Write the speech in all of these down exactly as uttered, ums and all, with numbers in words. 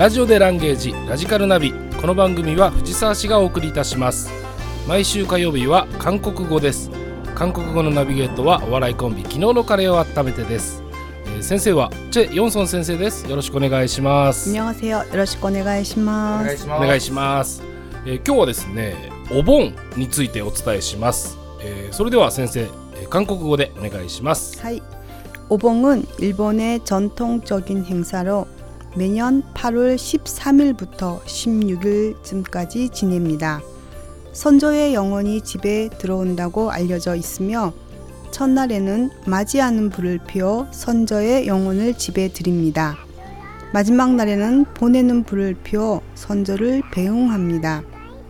ラジオでランゲージラジカルナビ。この番組は藤沢市がお送りいたします。毎週火曜日は韓国語です。韓国語のナビゲートはお笑いコンビ昨日のカレーを温めてです。えー、先生はチェ・ヨンソン先生です。よろしくお願いします。 안녕하세요。よろしくお願いします。 お願いします。えー、今日はですね、お盆についてお伝えします。えー、それでは先生、韓国語でお願いします。 はい。오봉은 일본의 전통적인 행사로 매년 팔월 십삼일부터 십육일쯤까지 지냅니다. 선조의 영혼이 집에 들어온다고 알려져 있으며 첫날에는 맞이하는 불을 피워 선조의 영혼을 집에 들입니다. 마지막 날에는 보내는 불을 피워 선조를 배웅합니다.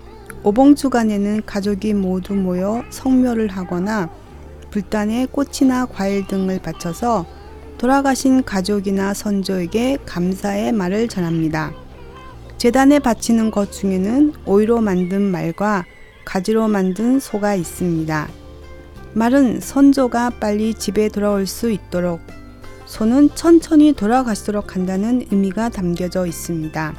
오봉 주간에는 가족이 모두 모여 성묘를 하거나 불단에 꽃이나 과일 등을 바쳐서 돌아가신 가족이나 선조에게 감사의 말을 전합니다. 제단에 바치는 것 중에는 오이로 만든 말과 가지로 만든 소가 있습니다. 말은 선조가 빨리 집에 돌아올 수 있도록, 소는 천천히 돌아가시도록 한다는 의미가 담겨져 있습니다.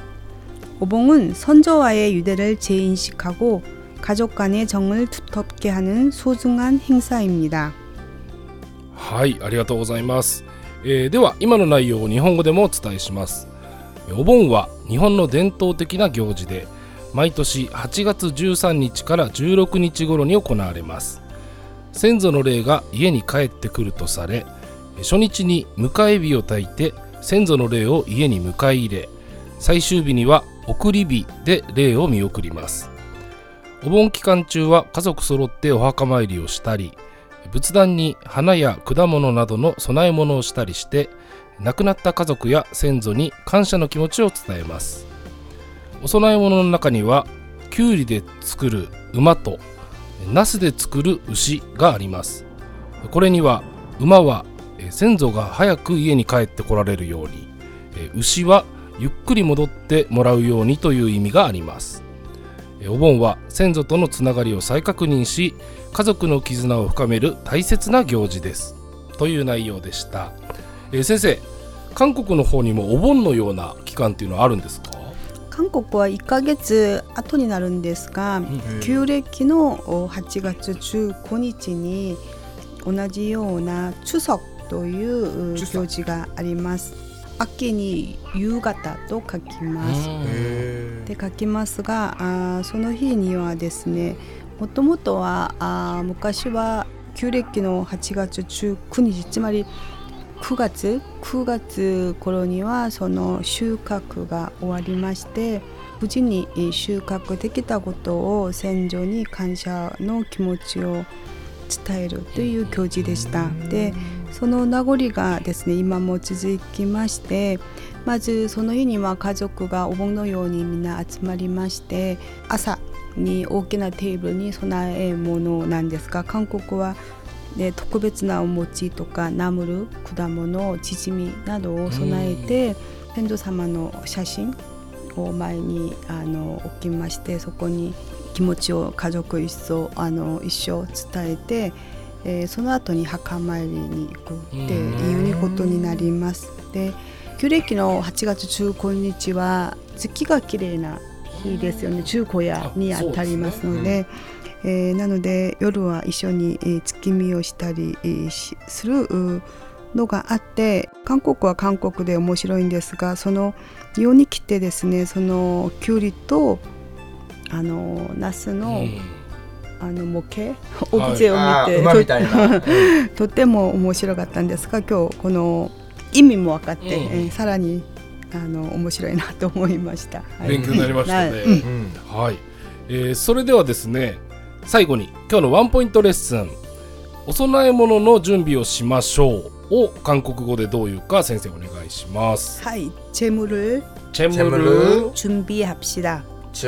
오봉은 선조와의 유대를 재인식하고 가족 간의 정을 두텁게 하는 소중한 행사입니다. はい、ありがとうございます。えー、では今の内容を日本語でもお伝えします。お盆は日本の伝統的な行事で、毎年はちがつじゅうさんにちからじゅうろくにち頃に行われます。先祖の霊が家に帰ってくるとされ、初日に迎え火を焚いて先祖の霊を家に迎え入れ、最終日には送り火で霊を見送ります。お盆期間中は家族揃ってお墓参りをしたり、仏壇に花や果物などの供え物をしたりして、亡くなった家族や先祖に感謝の気持ちを伝えます。お供え物の中にはきゅうりで作る馬とナスで作る牛があります。これには馬は先祖が早く家に帰ってこられるように、牛はゆっくり戻ってもらうようにという意味があります。お盆は先祖とのつながりを再確認し、家族の絆を深める大切な行事ですという内容でした。えー、先生、韓国の方にもお盆のような期間っていうのはあるんですか？ 韓国はいっかげつ後になるんですが、旧暦のはちがつじゅうごにちに同じような추석という行事があります。秋に夕方と書きます。で書きますが、あその日にはですね、もともとはあ昔は旧暦のはちがつじゅうくにち、つまりくがつくがつ頃にはその収穫が終わりまして、無事に収穫できたことを先祖に感謝の気持ちを伝えるという行事でした。でその名残がですね、今も続きまして、まずその日には家族がお盆のようにみんな集まりまして、朝に大きなテーブルに供え物なんですが、韓国は、ね、特別なお餅とかナムル、果物、チヂミなどを備えて、先祖様の写真を前にあの置きまして、そこに気持ちを家族一層あの一生伝えて、えー、その後に墓参りに行くっていうことになります。で旧暦のはちがつじゅうごにちは月が綺麗な日ですよね。十五夜にあたりますので、えー、なので夜は一緒に、えー、月見をしたり、えー、しするのがあって、韓国は韓国で面白いんですが、そのように来てですね、そのきゅうりとあのナスの、うんあの模型オブジェを見て、 はい、と, とっても面白かったんですが、今日この意味も分かって、うんえー、さらにあの面白いなと思いました。 はい、勉強になりましたね。うんはいえー、それではですね、最後に今日のワンポイントレッスン、お供え物の準備をしましょうを韓国語でどういうか先生お願いします。 はい、재물을 재물을 준비합시다.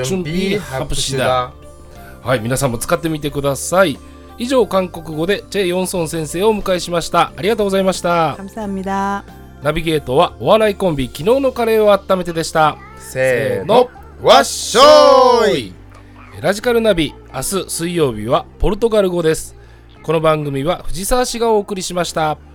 준비합시다. はい、皆さんも使ってみてください。以上、韓国語でチェ・ヨンソン先生をお迎えしました。ありがとうございました。 감사합니다。 ナビゲートはお笑いコンビ昨日のカレーを温めてでした。 せーの、わっしょーい。 ラジカルナビ、明日水曜日はポルトガル語です。この番組は藤沢市がお送りしました。